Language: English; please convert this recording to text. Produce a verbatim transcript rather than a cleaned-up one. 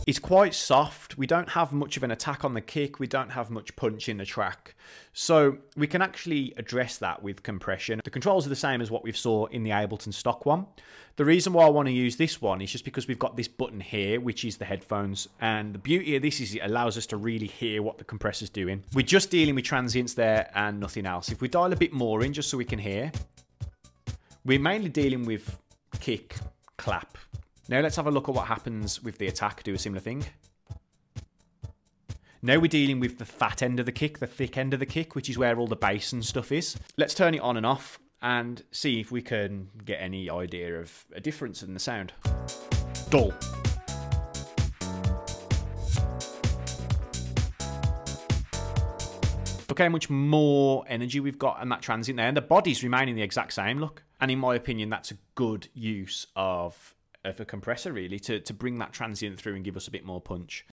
is quite soft. We don't have much of an attack on the kick. We don't have much punch in the track. So we can actually address that with compression. The controls are the same as what we saw in the Ableton stock one. The reason why I want to use this one is just because we've got this button here, which is the headphones. And the beauty of this is it allows us to really hear what the compressor's doing. We're just dealing with transients there and nothing else. If we dial a bit more in just so we can hear, we're mainly dealing with kick, clap. Now let's have a look at what happens with the attack. Do a similar thing. Now we're dealing with the fat end of the kick, the thick end of the kick, which is where all the bass and stuff is. Let's turn it on and off and see if we can get any idea of a difference in the sound. Dull. Look how much more energy we've got in that transient there, and the body's remaining the exact same, look. And in my opinion, that's a good use of, of a compressor, really, to, to bring that transient through and give us a bit more punch.